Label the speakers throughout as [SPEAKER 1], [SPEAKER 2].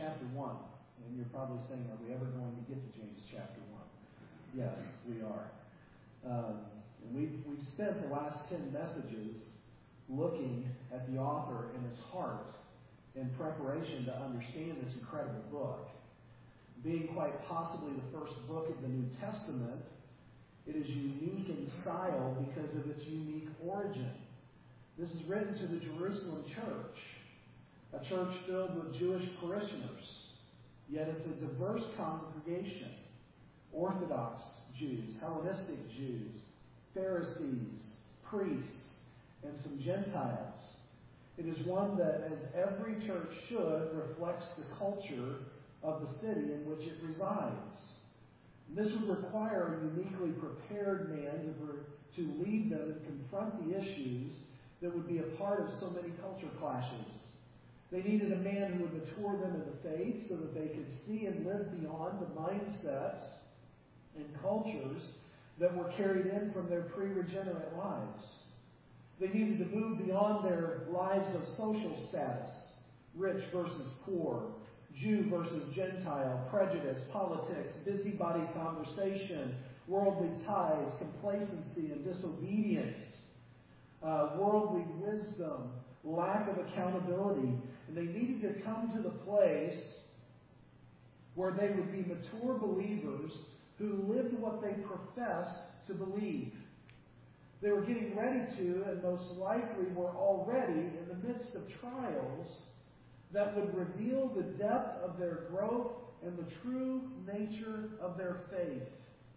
[SPEAKER 1] chapter 1. And you're probably saying, are we ever going to get to James chapter 1? Yes, we are. And we've spent the last 10 messages looking at the author and his heart in preparation to understand this incredible book. Being quite possibly the first book of the New Testament, it is unique in style because of its unique origin. This is written to the Jerusalem church, a church filled with Jewish parishioners. Yet it's a diverse congregation. Orthodox Jews, Hellenistic Jews, Pharisees, priests, and some Gentiles. It is one that, as every church should, reflects the culture of the city in which it resides. This would require a uniquely prepared man to lead them and confront the issues that would be a part of so many culture clashes. They needed a man who would mature them in the faith so that they could see and live beyond the mindsets and cultures that were carried in from their pre-regenerate lives. They needed to move beyond their lives of social status, rich versus poor, Jew versus Gentile, prejudice, politics, busybody conversation, worldly ties, complacency and disobedience, worldly wisdom, lack of accountability. And they needed to come to the place where they would be mature believers who lived what they professed to believe. They were getting ready to, and most likely were already in the midst of trials that would reveal the depth of their growth and the true nature of their faith.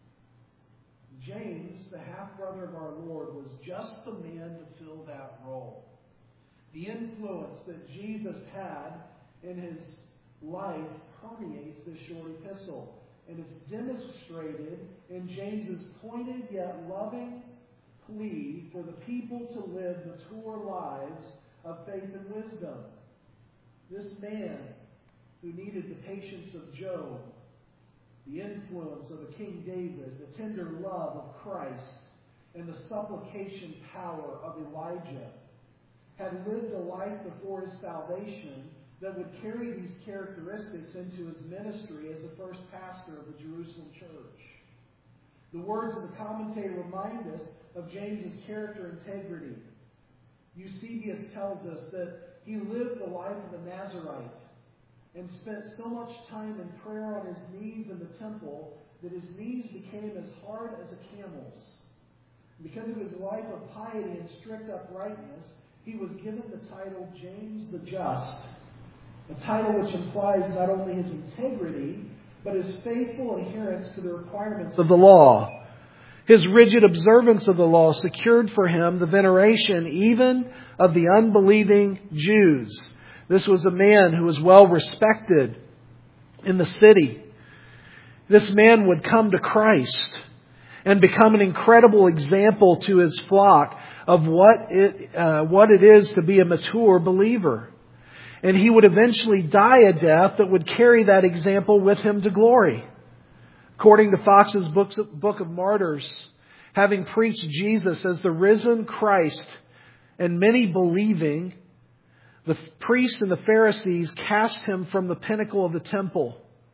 [SPEAKER 1] James, the half-brother of our Lord, was just the man to fill that role. The influence that Jesus had in his life permeates this short epistle. And it's demonstrated in James's pointed yet loving plea for the people to live mature lives of faith and wisdom. This man who needed the patience of Job, the influence of a King David, the tender love of Christ, and the supplication power of Elijah, had lived a life before his salvation that would carry these characteristics into his ministry as the first pastor of the Jerusalem church. The words of the commentator remind us of James's character integrity. Eusebius tells us that he lived the life of a Nazarite and spent so much time in prayer on his knees in the temple that his knees became as hard as a camel's. Because of his life of piety and strict uprightness, he was given the title James the Just, a title which implies not only his integrity, but his faithful adherence to the requirements of the law. His rigid observance of the law secured for him the veneration even of the unbelieving Jews. This was a man who was well respected in the city. This man would come to Christ and become an incredible example to his flock of what it is to be a mature believer. And he would eventually die a death that would carry that example with him to glory. According to Fox's Book of Martyrs, having preached Jesus as the risen Christ, and many believing, the priests and the Pharisees cast him from the pinnacle of the temple.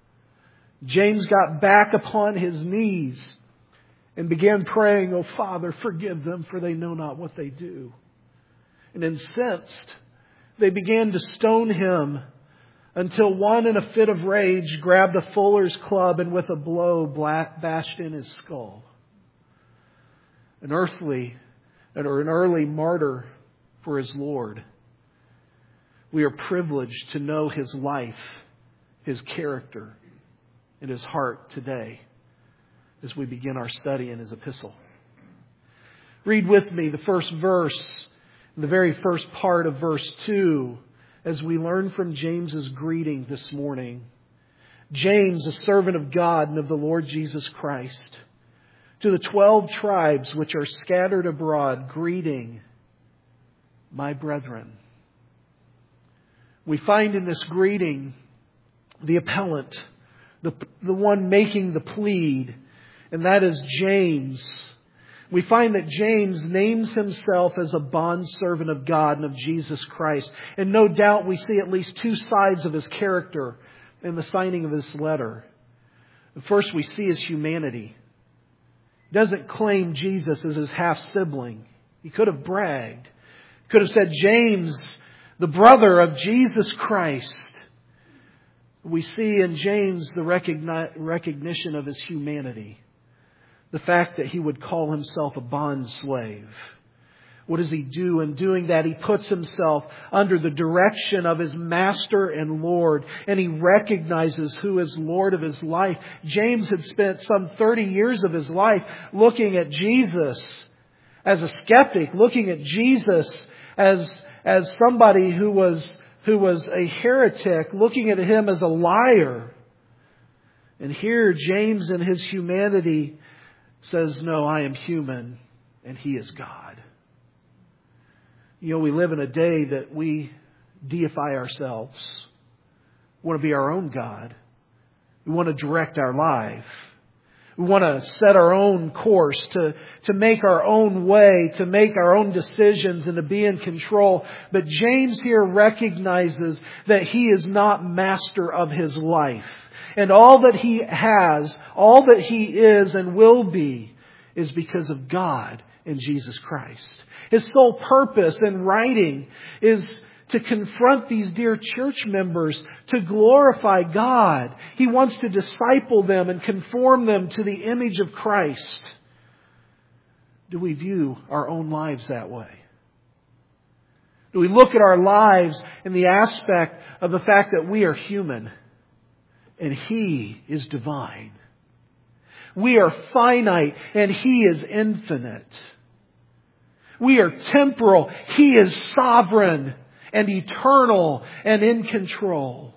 [SPEAKER 1] James got back upon his knees and began praying, "Oh, Father, forgive them, for they know not what they do." And incensed, they began to stone him until one, in a fit of rage, grabbed a fuller's club and with a blow bashed in his skull. An early martyr for his Lord. We are privileged to know his life, his character, and his heart today as we begin our study in his epistle. Read with me the first verse, the very first part of verse 2, as we learn from James's greeting this morning. James, a servant of God and of the Lord Jesus Christ, to the 12 tribes which are scattered abroad, greeting, my brethren. We find in this greeting the appellant, the one making the plead, and that is James. We find that James names himself as a bondservant of God and of Jesus Christ. And no doubt we see at least two sides of his character. in the signing of this letter. First, we see his humanity. He doesn't claim Jesus as his half-sibling. He could have bragged. He could have said, James, the brother of Jesus Christ. We see in James the recognition of his humanity. The fact that he would call himself a bond slave. What does he do? In doing that, he puts himself under the direction of his Master and Lord, and he recognizes who is Lord of his life. James had spent some 30 years of his life looking at Jesus as a skeptic, looking at Jesus as somebody who was a heretic, looking at him as a liar. And here James in his humanity says, no, I am human and he is God. You know, we live in a day that we deify ourselves. We want to be our own God. We want to direct our life. We want to set our own course, to make our own way, to make our own decisions and to be in control. But James here recognizes that he is not master of his life. And all that he has, all that he is and will be, is because of God in Jesus Christ. His sole purpose in writing is to confront these dear church members, to glorify God. He wants to disciple them and conform them to the image of Christ. Do we view our own lives that way? Do we look at our lives in the aspect of the fact that we are human and He is divine? We are finite and He is infinite. We are temporal. He is sovereign and eternal and in control.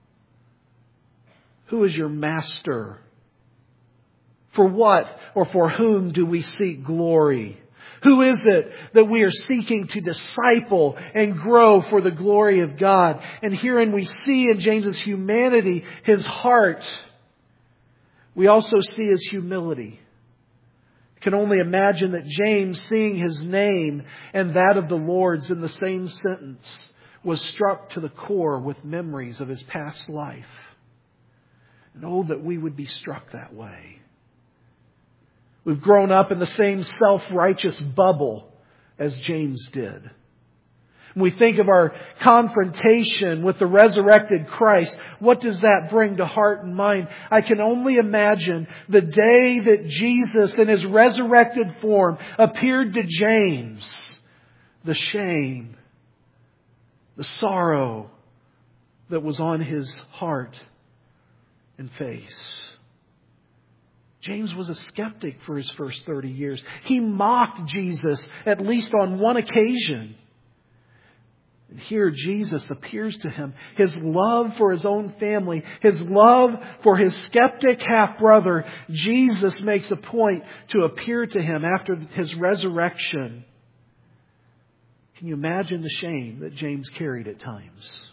[SPEAKER 1] Who is your master? For what or for whom do we seek glory? Who is it that we are seeking to disciple and grow for the glory of God? And herein we see in James's humanity his heart. We also see his humility. Can only imagine that James, seeing his name and that of the Lord's in the same sentence, was struck to the core with memories of his past life. And oh, that we would be struck that way. We've grown up in the same self-righteous bubble as James did. When we think of our confrontation with the resurrected Christ, what does that bring to heart and mind? I can only imagine the day that Jesus in His resurrected form appeared to James. The shame, the sorrow that was on his heart and face. James was a skeptic for his first 30 years. He mocked Jesus at least on one occasion. And here Jesus appears to him. His love for his own family, his love for his skeptic half-brother, Jesus makes a point to appear to him after his resurrection. Can you imagine the shame that James carried at times?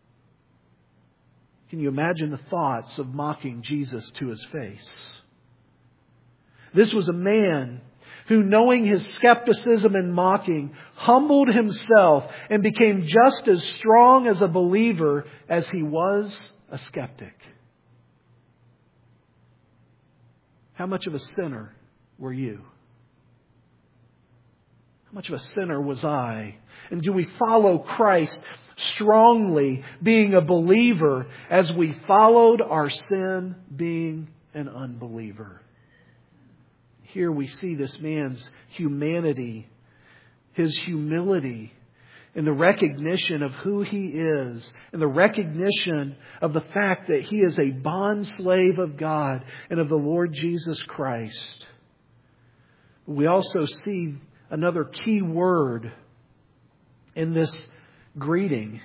[SPEAKER 1] Can you imagine the thoughts of mocking Jesus to his face? This was a man who, knowing his skepticism and mocking, humbled himself and became just as strong as a believer as he was a skeptic. How much of a sinner were you? How much of a sinner was I? And do we follow Christ strongly, being a believer, as we followed our sin, being an unbeliever? Here we see this man's humanity, his humility, and the recognition of who he is, and the recognition of the fact that he is a bond slave of God and of the Lord Jesus Christ. We also see another key word in this greeting.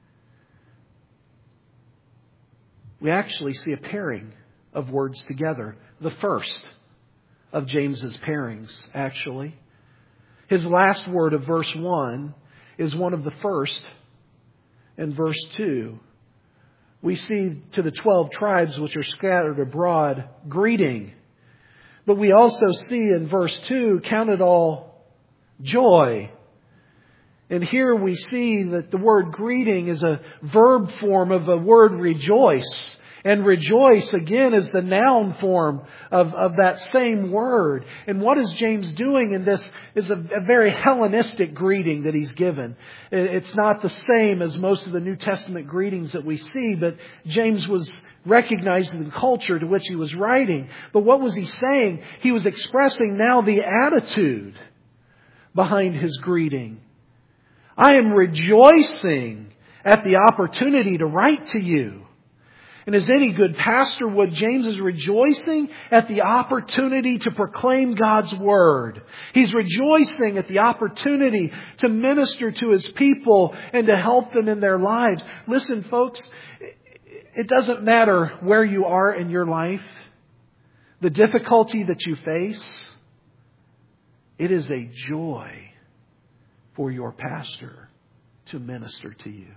[SPEAKER 1] We actually see a pairing of words together. The first of James's pairings, actually. His last word of verse 1 is one of the first in verse 2. We see to the 12 tribes which are scattered abroad, greeting. But we also see in verse 2, count it all joy. And here we see that the word greeting is a verb form of the word rejoice. And rejoice, again, is the noun form of that same word. And what is James doing in this is a very Hellenistic greeting that he's given. It's not the same as most of the New Testament greetings that we see, but James was recognizing the culture to which he was writing. But what was he saying? He was expressing now the attitude behind his greeting. I am rejoicing at the opportunity to write to you. And as any good pastor would, James is rejoicing at the opportunity to proclaim God's Word. He's rejoicing at the opportunity to minister to his people and to help them in their lives. Listen, folks, it doesn't matter where you are in your life, the difficulty that you face. It is a joy for your pastor to minister to you.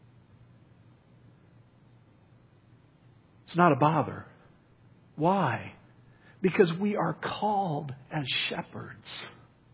[SPEAKER 1] It's not a bother. Why? Because we are called as shepherds.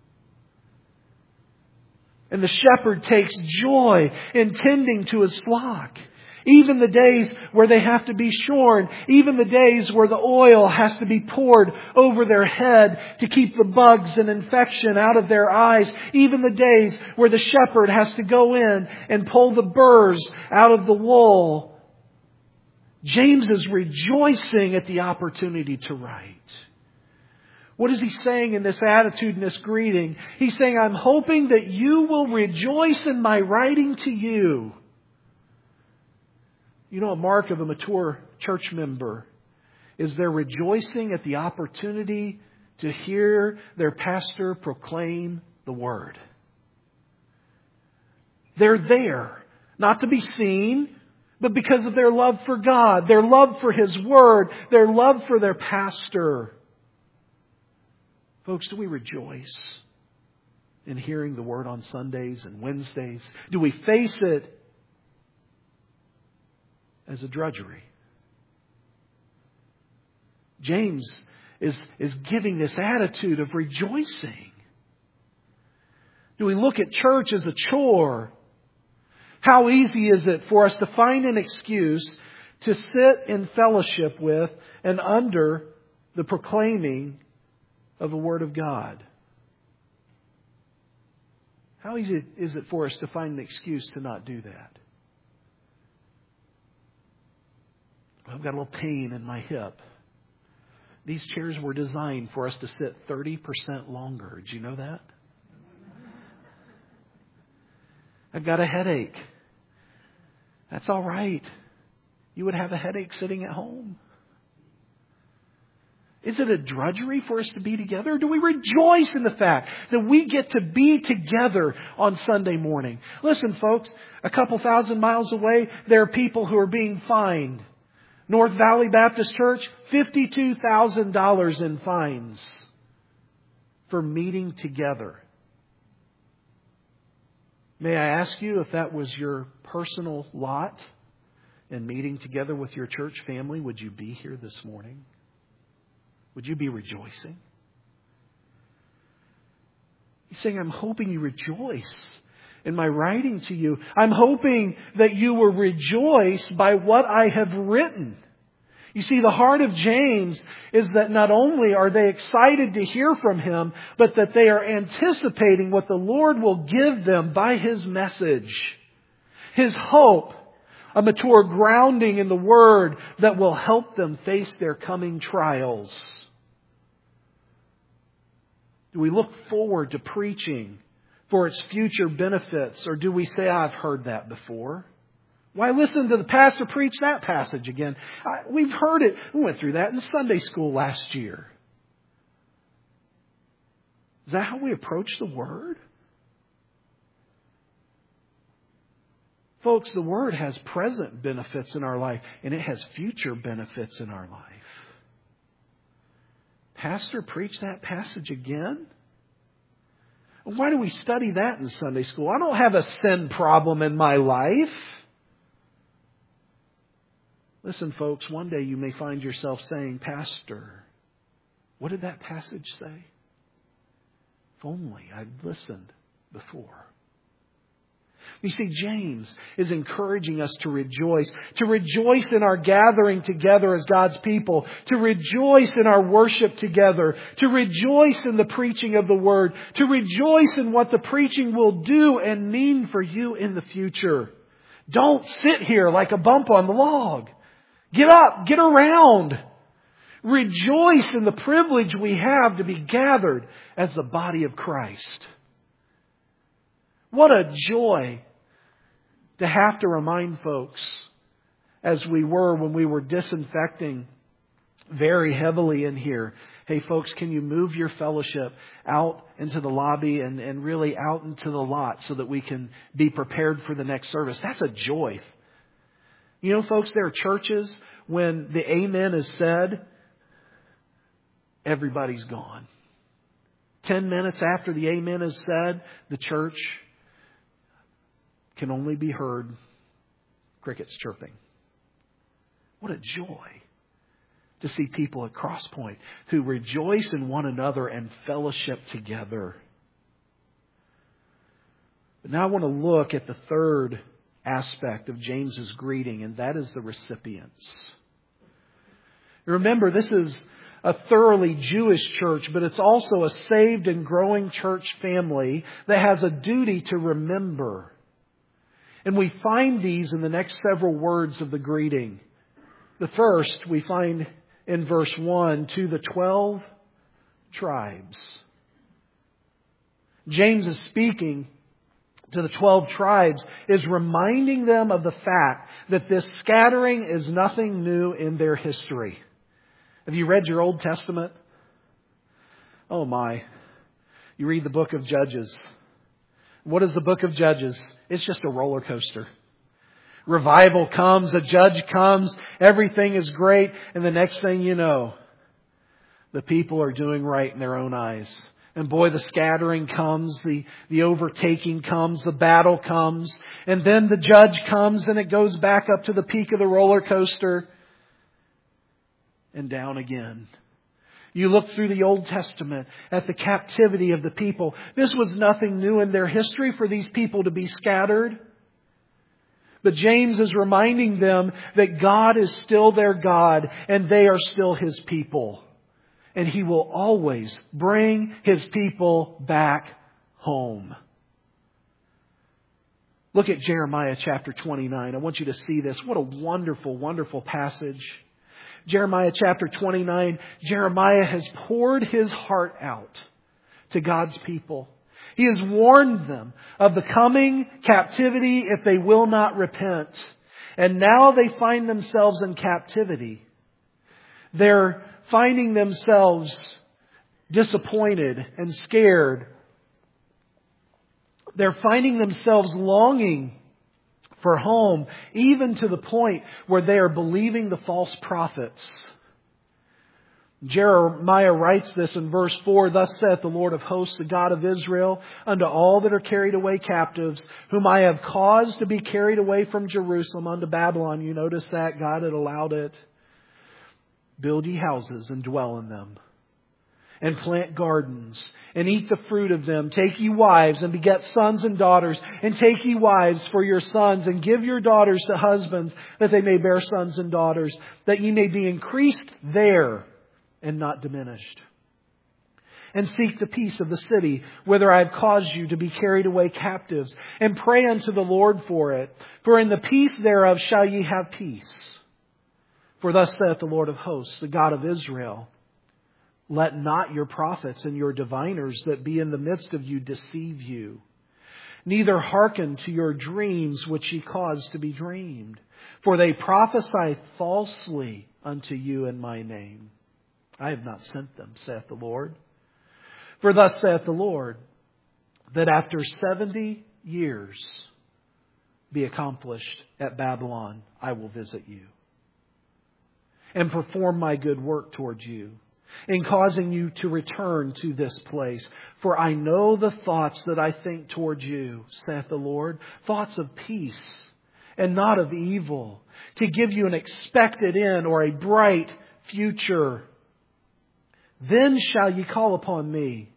[SPEAKER 1] And the shepherd takes joy in tending to his flock. Even the days where they have to be shorn, even the days where the oil has to be poured over their head to keep the bugs and infection out of their eyes, even the days where the shepherd has to go in and pull the burrs out of the wool. James is rejoicing at the opportunity to write. What is he saying in this attitude, in this greeting? He's saying, I'm hoping that you will rejoice in my writing to you. You know, a mark of a mature church member is their rejoicing at the opportunity to hear their pastor proclaim the Word. They're there, not to be seen, but because of their love for God, their love for His Word, their love for their pastor. Folks, do we rejoice in hearing the Word on Sundays and Wednesdays? Do we face it as a drudgery? James is giving this attitude of rejoicing. Do we look at church as a chore? How easy is it for us to find an excuse to sit in fellowship with and under the proclaiming of the Word of God? How easy is it for us to find an excuse to not do that? I've got a little pain in my hip. These chairs were designed for us to sit 30% longer. Did you know that? I've got a headache. That's all right. You would have a headache sitting at home. Is it a drudgery for us to be together? Or do we rejoice in the fact that we get to be together on Sunday morning? Listen, folks, a couple thousand miles away, there are people who are being fined. North Valley Baptist Church, $52,000 in fines for meeting together. May I ask you if that was your personal lot in meeting together with your church family, would you be here this morning? Would you be rejoicing? He's saying, I'm hoping you rejoice in my writing to you. I'm hoping that you will rejoice by what I have written. You see, the heart of James is that not only are they excited to hear from him, but that they are anticipating what the Lord will give them by His message. His hope, a mature grounding in the Word that will help them face their coming trials. Do we look forward to preaching for its future benefits, or do we say, I've heard that before? Why listen to the pastor preach that passage again? We've heard it. We went through that in Sunday school last year. Is that how we approach the Word? Folks, the Word has present benefits in our life, and it has future benefits in our life. Pastor, preach that passage again? Why do we study that in Sunday school? I don't have a sin problem in my life. Listen, folks, one day you may find yourself saying, Pastor, what did that passage say? If only I'd listened before. You see, James is encouraging us to rejoice in our gathering together as God's people, to rejoice in our worship together, to rejoice in the preaching of the Word, to rejoice in what the preaching will do and mean for you in the future. Don't sit here like a bump on the log. Get up, get around. Rejoice in the privilege we have to be gathered as the body of Christ. What a joy to have to remind folks, as we were when we were disinfecting very heavily in here. Hey folks, can you move your fellowship out into the lobby and really out into the lot so that we can be prepared for the next service? That's a joy. You know, folks, there are churches when the amen is said, everybody's gone. 10 minutes after the amen is said, the church can only be heard crickets chirping. What a joy to see people at Crosspoint who rejoice in one another and fellowship together. But now I want to look at the third aspect of James's greeting, and that is the recipients. Remember, this is a thoroughly Jewish church, but it's also a saved and growing church family that has a duty to remember. And we find these in the next several words of the greeting. The first we find in verse 1, to the 12 tribes. James is speaking to the 12 tribes, is reminding them of the fact that this scattering is nothing new in their history. Have you read your Old Testament? Oh my. You read the book of Judges. What is the book of Judges? It's just a roller coaster. Revival comes, a judge comes, everything is great, and the next thing you know, the people are doing right in their own eyes. And boy, the scattering comes, the overtaking comes, the battle comes, and then the judge comes and it goes back up to the peak of the roller coaster and down again. You look through the Old Testament at the captivity of the people. This was nothing new in their history for these people to be scattered. But James is reminding them that God is still their God and they are still His people. And He will always bring His people back home. Look at Jeremiah chapter 29. I want you to see this. What a wonderful, wonderful passage. Jeremiah chapter 29, Jeremiah has poured his heart out to God's people. He has warned them of the coming captivity if they will not repent. And now they find themselves in captivity. They're finding themselves disappointed and scared. They're finding themselves longing for home, even to the point where they are believing the false prophets. Jeremiah writes this in verse 4, "Thus saith the Lord of hosts, the God of Israel, unto all that are carried away captives, whom I have caused to be carried away from Jerusalem unto Babylon." You notice that God had allowed it. "Build ye houses and dwell in them, and plant gardens, and eat the fruit of them. Take ye wives, and beget sons and daughters, and take ye wives for your sons, and give your daughters to husbands, that they may bear sons and daughters, that ye may be increased there, and not diminished. And seek the peace of the city, whither I have caused you to be carried away captives, and pray unto the Lord for it. For in the peace thereof shall ye have peace. For thus saith the Lord of hosts, the God of Israel, let not your prophets and your diviners that be in the midst of you deceive you. Neither hearken to your dreams which ye cause to be dreamed. For they prophesy falsely unto you in my name. I have not sent them, saith the Lord. For thus saith the Lord, that after 70 years be accomplished at Babylon, I will visit you, and perform my good work towards you, in causing you to return to this place. For I know the thoughts that I think towards you, saith the Lord, thoughts of peace and not of evil, to give you an expected end or a bright future. Then shall ye call upon me,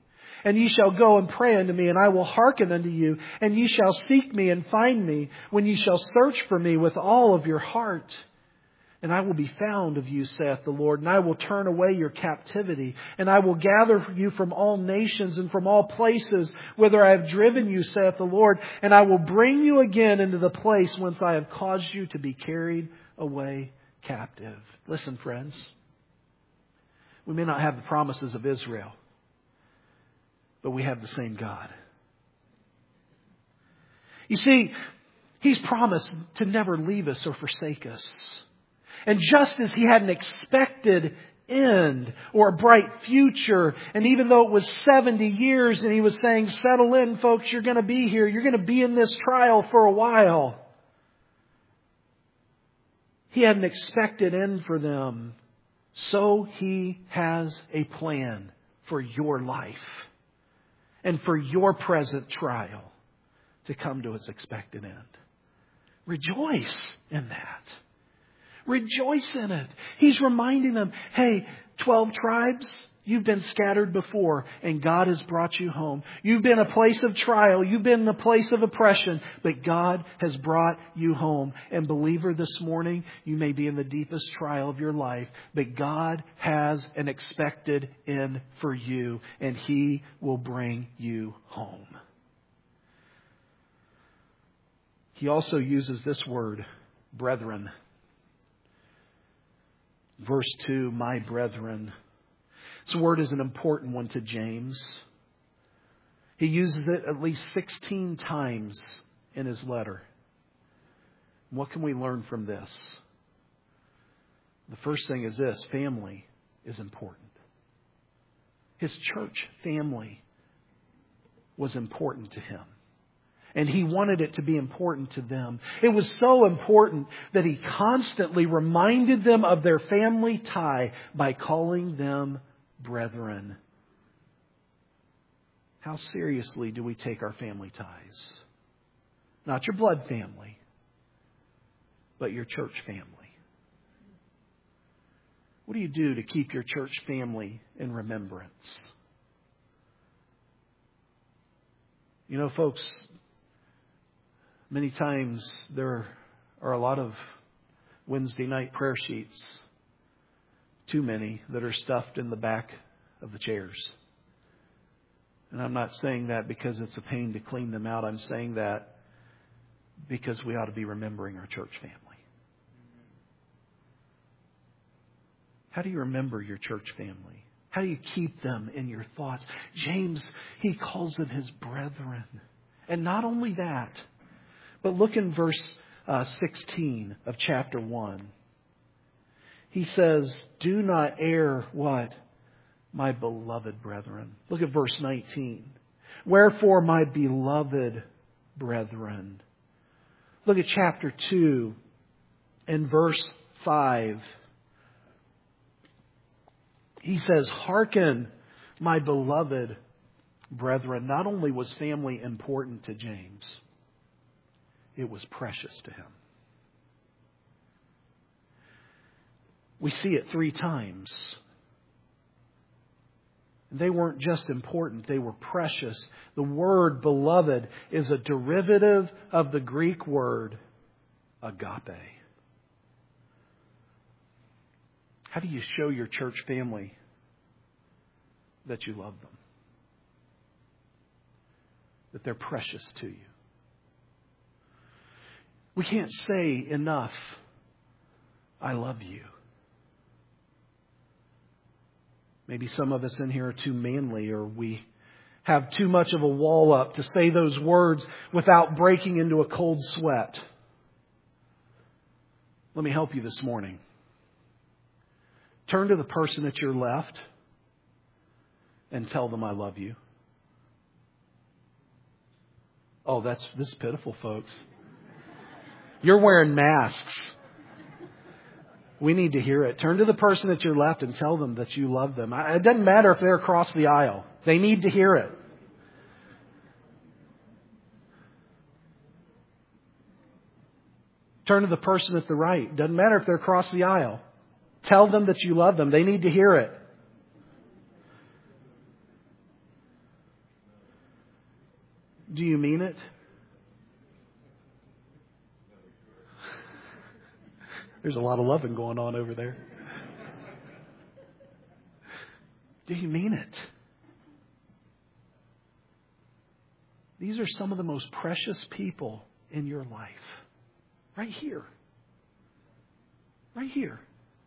[SPEAKER 1] And ye shall go and pray unto me, and I will hearken unto you. And ye shall seek me and find me, when ye shall search for me with all of your heart. And I will be found of you, saith the Lord, and I will turn away your captivity. And I will gather you from all nations and from all places whither I have driven you, saith the Lord. And I will bring you again into the place whence I have caused you to be carried away captive. Listen, friends. We may not have the promises of Israel, but we have the same God. You see, He's promised to never leave us or forsake us. And just as He had an expected end or a bright future, and even though it was 70 years and He was saying, settle in, folks, you're going to be here. You're going to be in this trial for a while. He had an expected end for them. So He has a plan for your life and for your present trial to come to its expected end. Rejoice in that. Rejoice in it. He's reminding them, hey, 12 tribes, you've been scattered before and God has brought you home. You've been a place of trial. You've been in a place of oppression, but God has brought you home. And believer, this morning, you may be in the deepest trial of your life, but God has an expected end for you, and He will bring you home. He also uses this word, brethren. Verse 2, my brethren. This word is an important one to James. He uses it at least 16 times in his letter. What can we learn from this? The first thing is this: family is important. His church family was important to him. And he wanted it to be important to them. It was so important that he constantly reminded them of their family tie by calling them brethren. How seriously do we take our family ties? Not your blood family, but your church family. What do you do to keep your church family in remembrance? You know, folks, many times there are a lot of Wednesday night prayer sheets, too many, that are stuffed in the back of the chairs. And I'm not saying that because it's a pain to clean them out. I'm saying that because we ought to be remembering our church family. How do you remember your church family? How do you keep them in your thoughts? James, he calls them his brethren. And not only that, but look in verse 16 of chapter 1. He says, do not err, what? My beloved brethren. Look at verse 19. Wherefore, my beloved brethren. Look at chapter 2 and verse 5. He says, hearken, my beloved brethren. Not only was family important to James, it was precious to him. We see it 3 times. They weren't just important, they were precious. The word beloved is a derivative of the Greek word agape. How do you show your church family that you love them? That they're precious to you? We can't say enough, I love you. Maybe some of us in here are too manly, or we have too much of a wall up to say those words without breaking into a cold sweat. Let me help you this morning. Turn to the person at your left and tell them I love you. Oh, this is pitiful, folks. You're wearing masks. We need to hear it. Turn to the person at your left and tell them that you love them. It doesn't matter if they're across the aisle. They need to hear it. Turn to the person at the right. Doesn't matter if they're across the aisle. Tell them that you love them. They need to hear it. Do you mean it? There's a lot of loving going on over there. Do you mean it? These are some of the most precious people in your life. Right here. Right here.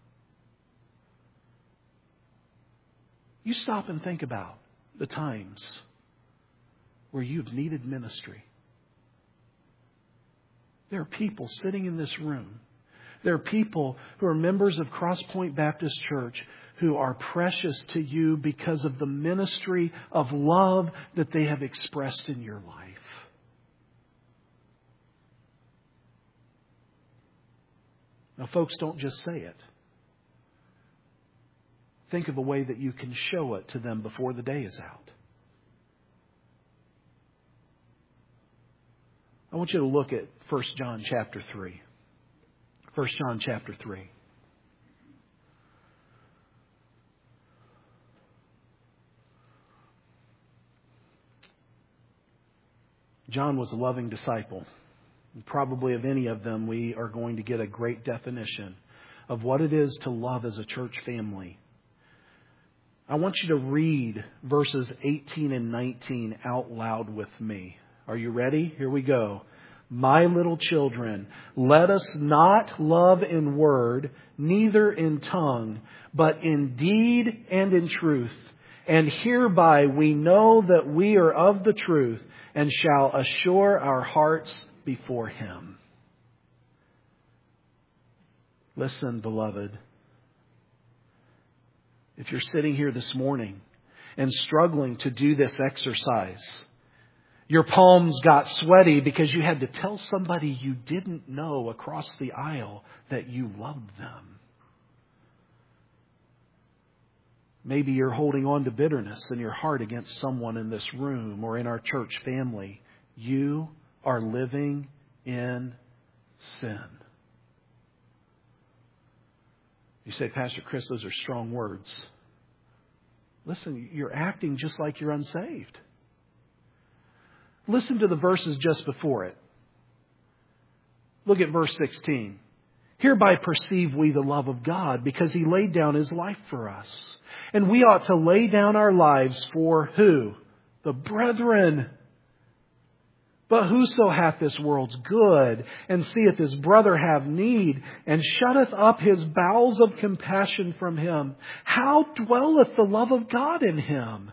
[SPEAKER 1] You stop and think about the times where you've needed ministry. There are people sitting in this room. There are people who are members of Cross Point Baptist Church who are precious to you because of the ministry of love that they have expressed in your life. Now, folks, don't just say it. Think of a way that you can show it to them before the day is out. I want you to look at 1 John chapter 3. 1 John chapter 3. John was a loving disciple. And probably of any of them, we are going to get a great definition of what it is to love as a church family. I want you to read verses 18 and 19 out loud with me. Are you ready? Here we go. My little children, let us not love in word, neither in tongue, but in deed and in truth. And hereby we know that we are of the truth and shall assure our hearts before Him. Listen, beloved. If you're sitting here this morning and struggling to do this exercise, your palms got sweaty because you had to tell somebody you didn't know across the aisle that you loved them. Maybe you're holding on to bitterness in your heart against someone in this room or in our church family. You are living in sin. You say, Pastor Chris, those are strong words. Listen, you're acting just like you're unsaved. Listen to the verses just before it. Look at verse 16. Hereby perceive we the love of God, because He laid down His life for us. And we ought to lay down our lives for who? The brethren. But whoso hath this world's good, and seeth his brother have need, and shutteth up his bowels of compassion from him, how dwelleth the love of God in him?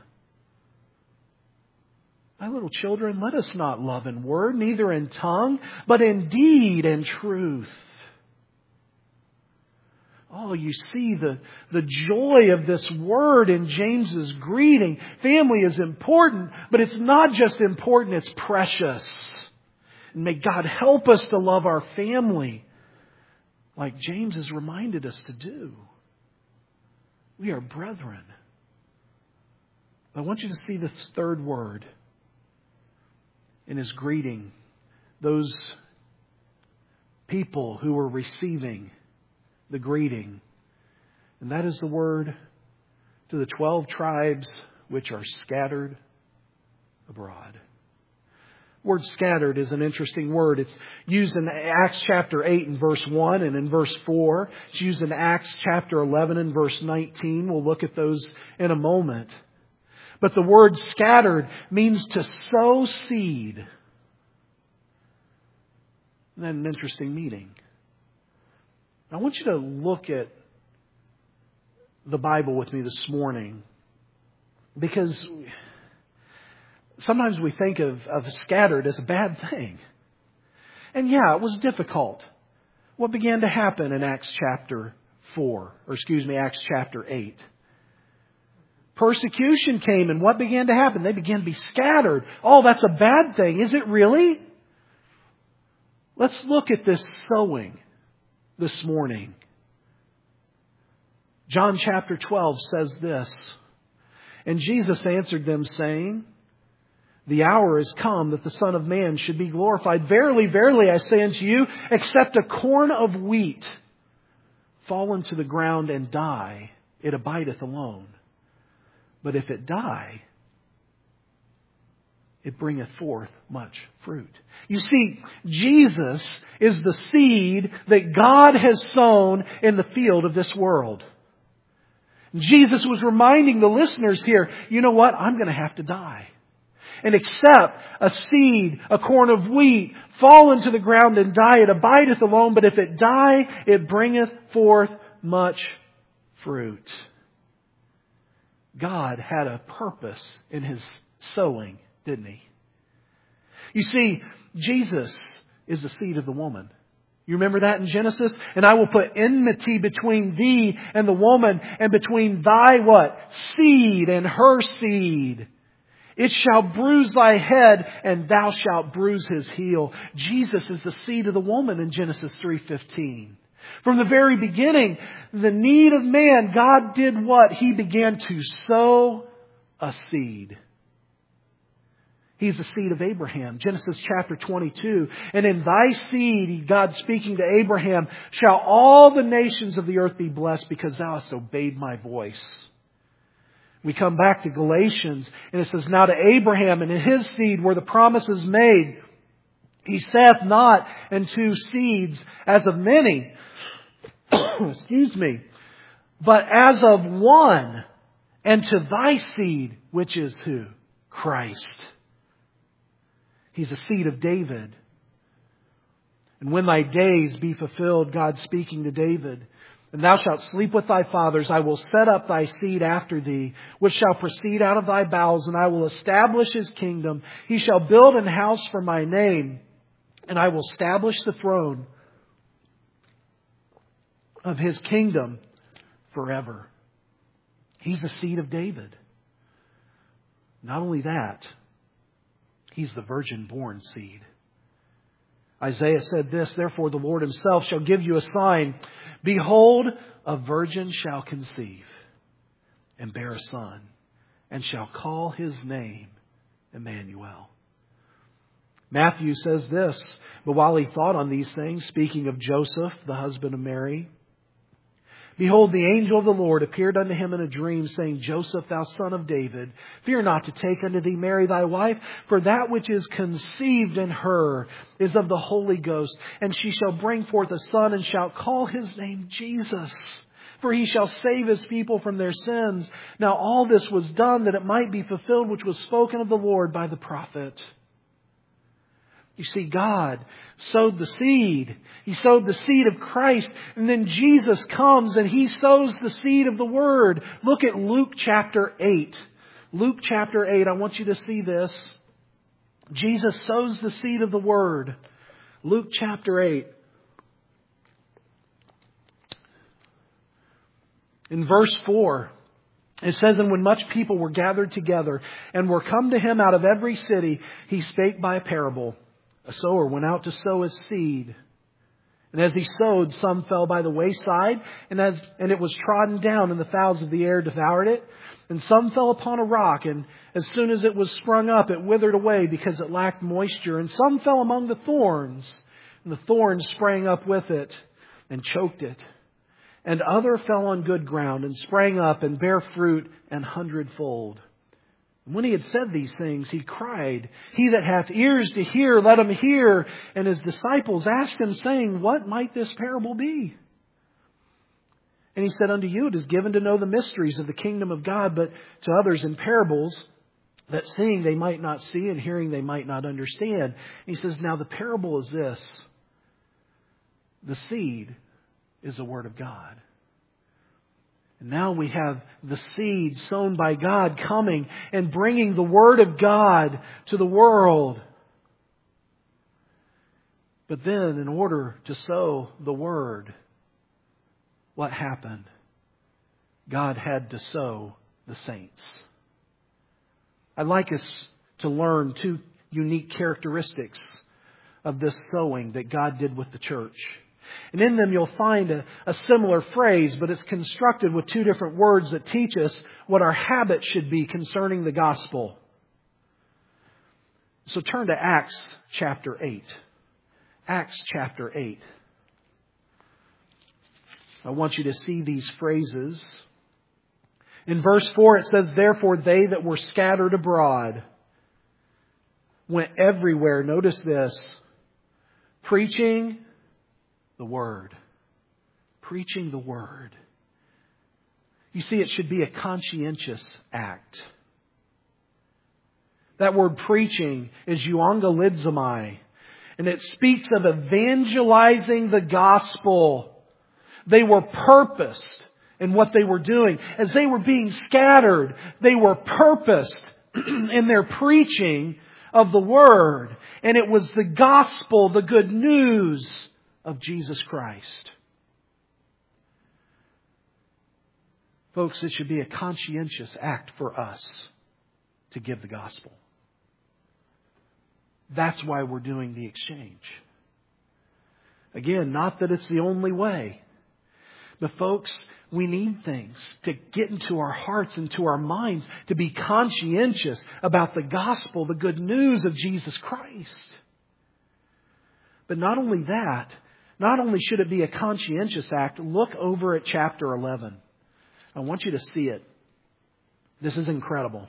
[SPEAKER 1] My little children, let us not love in word, neither in tongue, but in deed and truth. Oh, you see the joy of this word in James's greeting. Family is important, but it's not just important, it's precious. And may God help us to love our family like James has reminded us to do. We are brethren. I want you to see this third word in his greeting. Those people who were receiving the greeting. And that is the word to the 12 tribes which are scattered abroad. Word scattered is an interesting word. It's used in Acts chapter 8 and verse 1 and in verse 4. It's used in Acts chapter 11 and verse 19. We'll look at those in a moment. But the word scattered means to sow seed. Isn't that an interesting meaning? I want you to look at the Bible with me this morning, because sometimes we think of scattered as a bad thing. And yeah, it was difficult. What began to happen in Acts chapter 8? Persecution came, and what began to happen? They began to be scattered. Oh, that's a bad thing. Is it really? Let's look at this sowing this morning. John chapter 12 says this. And Jesus answered them, saying, the hour is come that the Son of Man should be glorified. Verily, verily, I say unto you, except a corn of wheat fall into the ground and die, it abideth alone. But if it die, it bringeth forth much fruit. You see, Jesus is the seed that God has sown in the field of this world. Jesus was reminding the listeners here, you know what? I'm going to have to die. And except a seed, a corn of wheat, fall into the ground and die, it abideth alone. But if it die, it bringeth forth much fruit. God had a purpose in His sowing, didn't He? You see, Jesus is the seed of the woman. You remember that in Genesis? And I will put enmity between thee and the woman, and between thy what? Seed and her seed. It shall bruise thy head, and thou shalt bruise his heel. Jesus is the seed of the woman in Genesis 3:15. From the very beginning, the need of man, God did what? He began to sow a seed. He's the seed of Abraham. Genesis chapter 22. And in thy seed, God speaking to Abraham, shall all the nations of the earth be blessed, because thou hast obeyed my voice. We come back to Galatians, and it says, now to Abraham and to his seed were the promises made. He saith not unto seeds as of many, excuse me, but as of one, and to thy seed, which is who? Christ. He's a seed of David. And when thy days be fulfilled, God speaking to David, and thou shalt sleep with thy fathers, I will set up thy seed after thee, which shall proceed out of thy bowels, and I will establish his kingdom. He shall build an house for my name, and I will establish the throne of his kingdom forever. He's the seed of David. Not only that, he's the virgin-born seed. Isaiah said this, therefore the Lord himself shall give you a sign. Behold, a virgin shall conceive and bear a son, and shall call his name Emmanuel. Matthew says this, but while he thought on these things, speaking of Joseph, the husband of Mary, behold, the angel of the Lord appeared unto him in a dream, saying, Joseph, thou son of David, fear not to take unto thee Mary thy wife, for that which is conceived in her is of the Holy Ghost. And she shall bring forth a son, and shall call his name Jesus. For he shall save his people from their sins. Now all this was done that it might be fulfilled, which was spoken of the Lord by the prophet. You see, God sowed the seed. He sowed the seed of Christ. And then Jesus comes and He sows the seed of the Word. Look at Luke chapter 8. Luke chapter 8. I want you to see this. Jesus sows the seed of the Word. Luke chapter 8. In verse 4. It says, and when much people were gathered together and were come to him out of every city, he spake by a parable. A sower went out to sow his seed. And as he sowed, some fell by the wayside, and it was trodden down, and the fowls of the air devoured it. And some fell upon a rock, and as soon as it was sprung up, it withered away because it lacked moisture. And some fell among the thorns, and the thorns sprang up with it and choked it. And other fell on good ground, and sprang up and bare fruit an hundredfold. When he had said these things, he cried, he that hath ears to hear, let him hear. And his disciples asked him, saying, what might this parable be? And he said, unto you it is given to know the mysteries of the kingdom of God, but to others in parables, that seeing they might not see, and hearing they might not understand. And he says, now the parable is this. The seed is the word of God. Now we have the seed sown by God coming and bringing the Word of God to the world. But then, in order to sow the Word, what happened? God had to sow the saints. I'd like us to learn two unique characteristics of this sowing that God did with the church. And in them you'll find a similar phrase, but it's constructed with two different words that teach us what our habit should be concerning the gospel. So turn to Acts chapter 8. Acts chapter 8. I want you to see these phrases. In verse 4 it says, therefore they that were scattered abroad. went everywhere. Notice this. Preaching the Word. Preaching the Word. You see, it should be a conscientious act. That word preaching is euangelizomai, and it speaks of evangelizing the gospel. They were purposed in what they were doing. As they were being scattered, they were purposed in their preaching of the Word. And it was the gospel, the good news of Jesus Christ. Folks, it should be a conscientious act for us to give the gospel. That's why we're doing the exchange. Again, not that it's the only way. But folks, we need things to get into our hearts, into our minds, to be conscientious about the gospel, the good news of Jesus Christ. But not only that, not only should it be a conscientious act, look over at chapter 11. I want you to see it. This is incredible.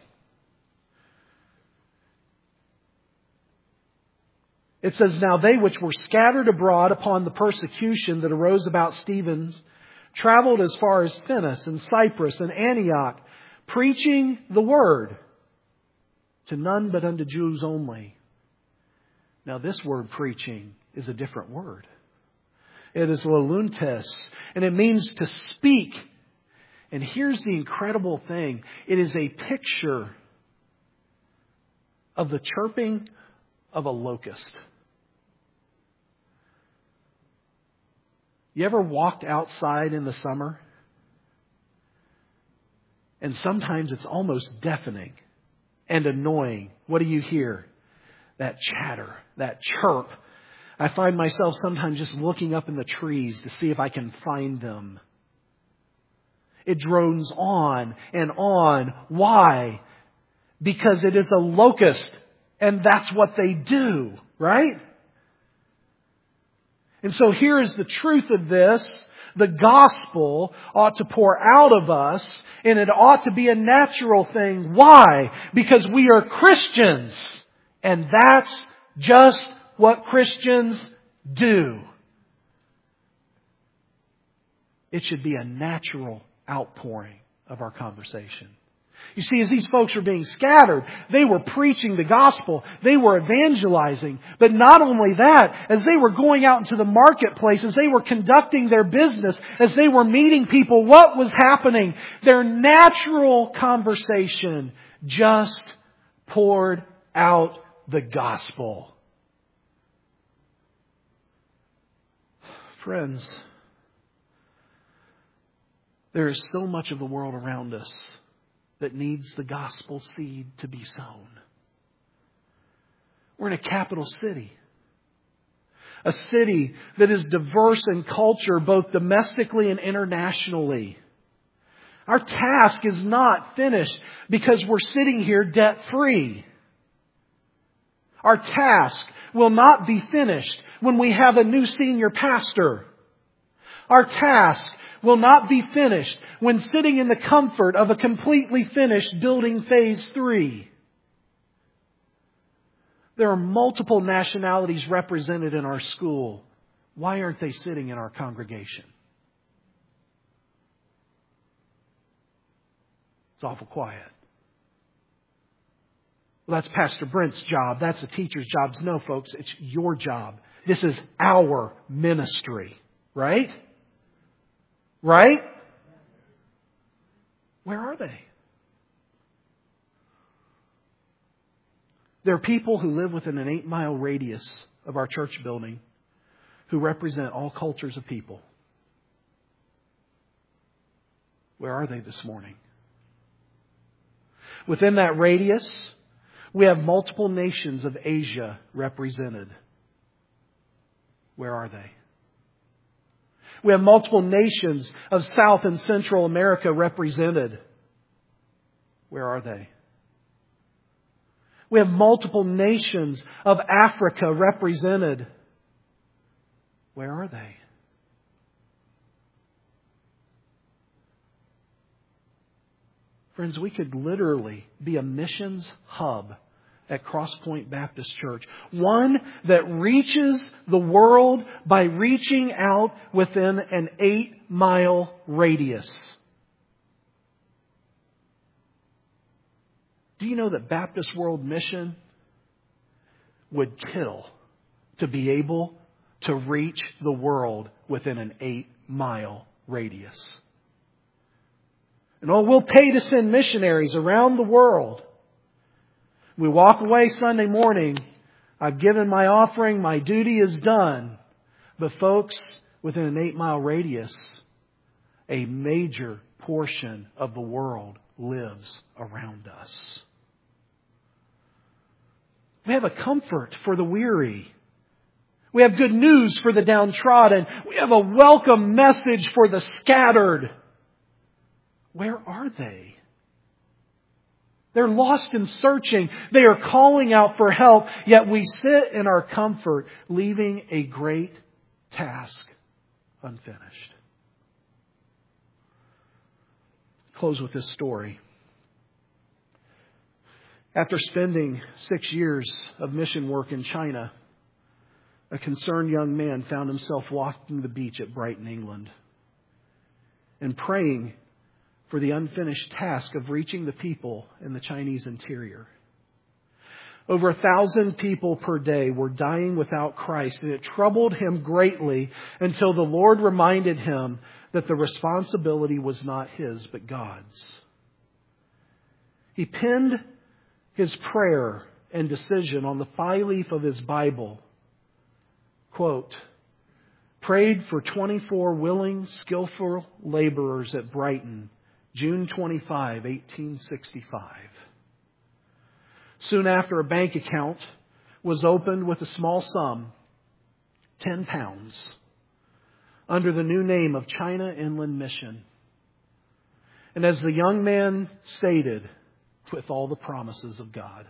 [SPEAKER 1] It says, "Now they which were scattered abroad upon the persecution that arose about Stephen traveled as far as Phoenix and Cyprus and Antioch, preaching the word to none but unto Jews only." Now this word preaching is a different word. It is leluntes, and it means to speak. And here's the incredible thing. It is a picture of the chirping of a locust. You ever walked outside in the summer? And sometimes it's almost deafening and annoying. What do you hear? That chatter, that chirp. I find myself sometimes just looking up in the trees to see if I can find them. It drones on and on. Why? Because it is a locust, and that's what they do, right? And so here is the truth of this. The gospel ought to pour out of us, and it ought to be a natural thing. Why? Because we are Christians, and that's just what Christians do. It should be a natural outpouring of our conversation. You see, as these folks were being scattered, they were preaching the gospel. They were evangelizing. But not only that, as they were going out into the marketplace, as they were conducting their business, as they were meeting people, what was happening? Their natural conversation just poured out the gospel. Friends, there is so much of the world around us that needs the gospel seed to be sown. We're in a capital city. A city that is diverse in culture, both domestically and internationally. Our task is not finished because we're sitting here debt-free. Our task will not be finished when we have a new senior pastor. Our task will not be finished when sitting in the comfort of a completely finished building phase 3. There are multiple nationalities represented in our school. Why aren't they sitting in our congregation? It's awful quiet. Well, that's Pastor Brent's job. That's the teacher's job. No, folks, it's your job. This is our ministry. Right? Right? Where are they? There are people who live within an 8-mile radius of our church building who represent all cultures of people. Where are they this morning? Within that radius, we have multiple nations of Asia represented. Where are they? We have multiple nations of South and Central America represented. Where are they? We have multiple nations of Africa represented. Where are they? Friends, we could literally be a missions hub at Crosspoint Baptist Church. One that reaches the world by reaching out within an 8-mile radius. Do you know that Baptist World Mission would kill to be able to reach the world within an 8-mile radius? And we'll pay to send missionaries around the world. We walk away Sunday morning, I've given my offering, my duty is done. But folks, within an 8-mile radius, a major portion of the world lives around us. We have a comfort for the weary. We have good news for the downtrodden. We have a welcome message for the scattered. Where are they? They're lost and searching. They are calling out for help. Yet we sit in our comfort, leaving a great task unfinished. Close with this story. After spending 6 years of mission work in China, a concerned young man found himself walking the beach at Brighton, England, and praying for the unfinished task of reaching the people in the Chinese interior. Over 1,000 people per day were dying without Christ, and it troubled him greatly until the Lord reminded him that the responsibility was not his, but God's. He penned his prayer and decision on the thigh leaf of his Bible. Quote, prayed for 24 willing, skillful laborers at Brighton, June 25, 1865. Soon after, a bank account was opened with a small sum, £10, under the new name of China Inland Mission. And as the young man stated, with all the promises of God.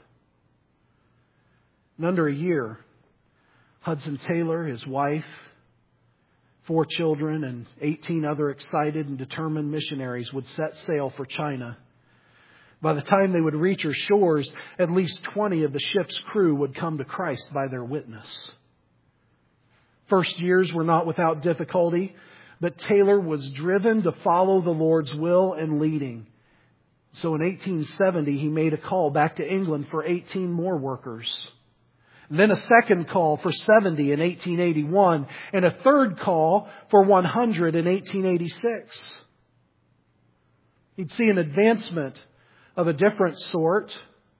[SPEAKER 1] In under a year, Hudson Taylor, his wife, 4 children, and 18 other excited and determined missionaries would set sail for China. By the time they would reach her shores, at least 20 of the ship's crew would come to Christ by their witness. First years were not without difficulty, but Taylor was driven to follow the Lord's will and leading. So in 1870, he made a call back to England for 18 more workers. Then a second call for 70 in 1881, and a third call for 100 in 1886. He'd see an advancement of a different sort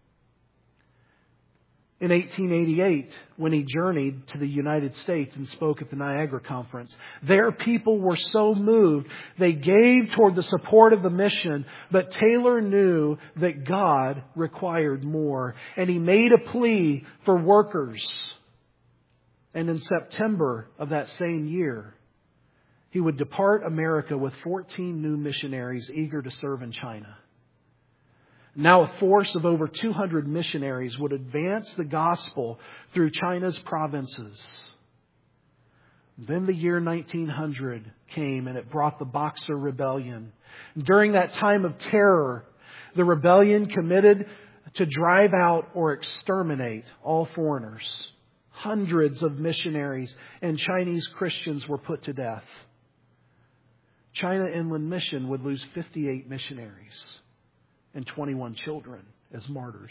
[SPEAKER 1] in 1888 when he journeyed to the United States and spoke at the Niagara Conference. Their people were so moved, they gave toward the support of the mission, but Taylor knew that God required more, and he made a plea for workers. And in September of that same year, he would depart America with 14 new missionaries eager to serve in China. Now a force of over 200 missionaries would advance the gospel through China's provinces. Then the year 1900 came, and it brought the Boxer Rebellion. During that time of terror, the rebellion committed to drive out or exterminate all foreigners. Hundreds of missionaries and Chinese Christians were put to death. China Inland Mission would lose 58 missionaries and 21 children as martyrs.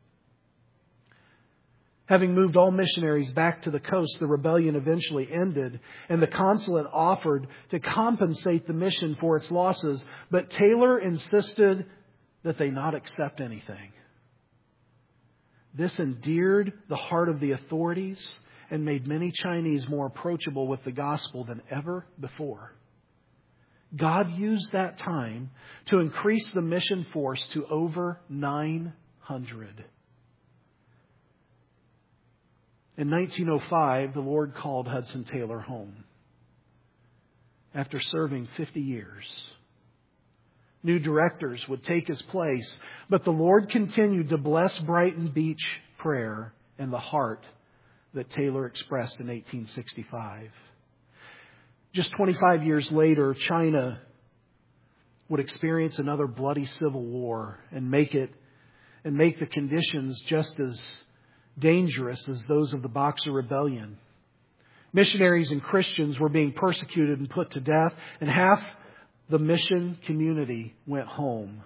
[SPEAKER 1] Having moved all missionaries back to the coast, the rebellion eventually ended, and the consulate offered to compensate the mission for its losses, but Taylor insisted that they not accept anything. This endeared the heart of the authorities and made many Chinese more approachable with the gospel than ever before. God used that time to increase the mission force to over 900. In 1905, the Lord called Hudson Taylor home after serving 50 years. New directors would take his place, but the Lord continued to bless Brighton Beach prayer and the heart that Taylor expressed in 1865. Just 25 years later, China would experience another bloody civil war and make it and make the conditions just as dangerous as those of the Boxer Rebellion. Missionaries and Christians were being persecuted and put to death, and half the mission community went home.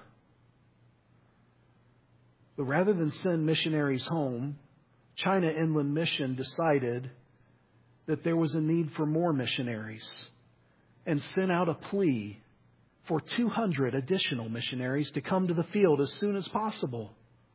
[SPEAKER 1] But rather than send missionaries home, China Inland Mission decided that there was a need for more missionaries and sent out a plea for 200 additional missionaries to come to the field as soon as possible.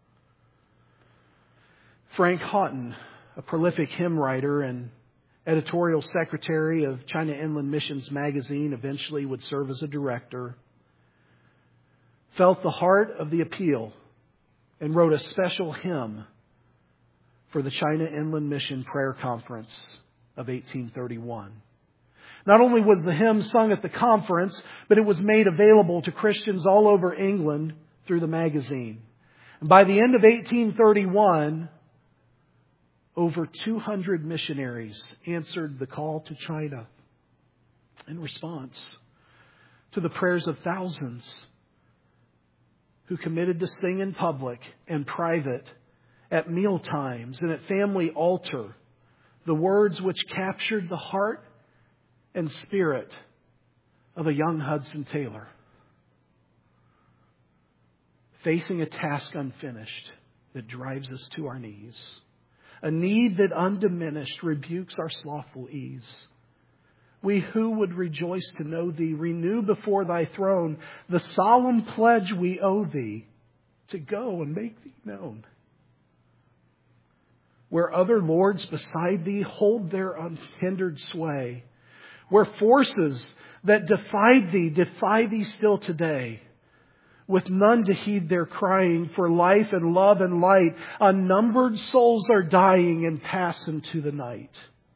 [SPEAKER 1] Frank Houghton, a prolific hymn writer and editorial secretary of China Inland Missions magazine, eventually would serve as a director, felt the heart of the appeal and wrote a special hymn for the China Inland Mission Prayer Conference of 1831. Not only was the hymn sung at the conference, but it was made available to Christians all over England through the magazine. And by the end of 1831, over 200 missionaries answered the call to China in response to the prayers of thousands who committed to sing in public and private, at meal times and at family altar, the words which captured the heart and spirit of a young Hudson Taylor, facing a task unfinished that drives us to our knees, a need that undiminished rebukes our slothful ease. We who would rejoice to know Thee, renew before Thy throne the solemn pledge we owe Thee to go and make Thee known. Where other lords beside Thee hold their unhindered sway, where forces that defied Thee defy Thee still today, with none to heed their crying for life and love and light, unnumbered souls are dying and pass into the night.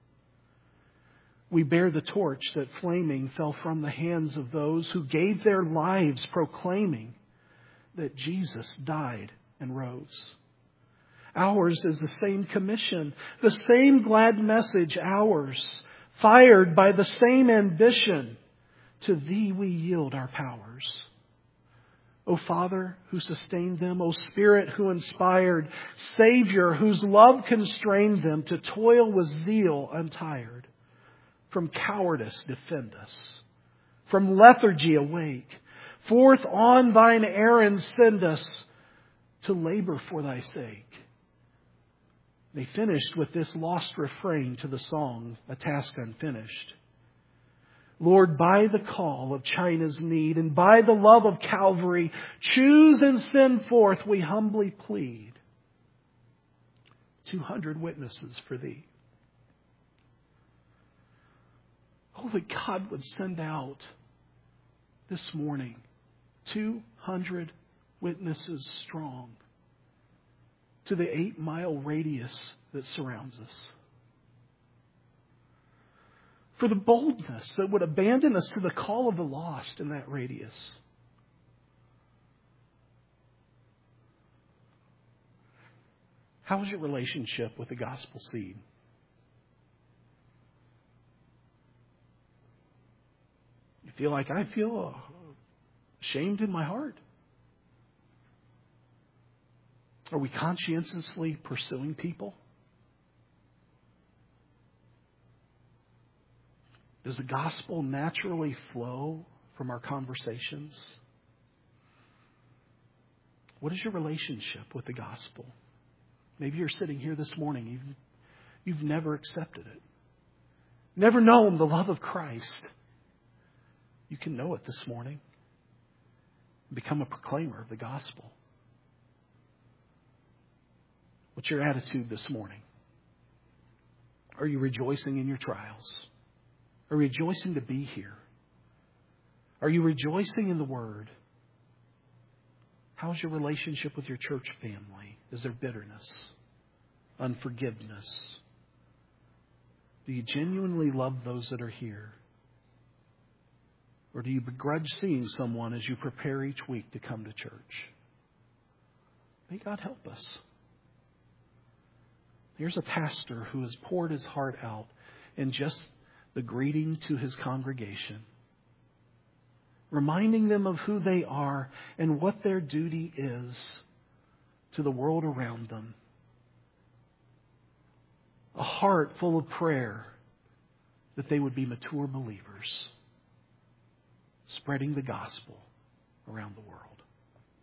[SPEAKER 1] We bear the torch that flaming fell from the hands of those who gave their lives proclaiming that Jesus died and rose. Ours is the same commission, the same glad message, ours, fired by the same ambition. To Thee we yield our powers. O Father, who sustained them, O Spirit, who inspired, Savior, whose love constrained them to toil with zeal untired. From cowardice defend us, from lethargy awake. Forth on Thine errands send us to labor for Thy sake. They finished with this lost refrain to the song, A Task Unfinished. Lord, by the call of China's need and by the love of Calvary, choose and send forth, we humbly plead, 200 witnesses for Thee. Oh, that God would send out this morning 200 witnesses strong to the 8-mile radius that surrounds us. For the boldness that would abandon us to the call of the lost in that radius. How is your relationship with the gospel seed? You feel like I feel ashamed in my heart? Are we conscientiously pursuing people? Does the gospel naturally flow from our conversations? What is your relationship with the gospel? Maybe you're sitting here this morning. You've never accepted it. Never known the love of Christ. You can know it this morning. Become a proclaimer of the gospel. What's your attitude this morning? Are you rejoicing in your trials? Are you rejoicing to be here? Are you rejoicing in the Word? How's your relationship with your church family? Is there bitterness, unforgiveness? Do you genuinely love those that are here? Or do you begrudge seeing someone as you prepare each week to come to church? May God help us. Here's a pastor who has poured his heart out in just the greeting to his congregation, reminding them of who they are and what their duty is to the world around them. A heart full of prayer that they would be mature believers, spreading the gospel around the world.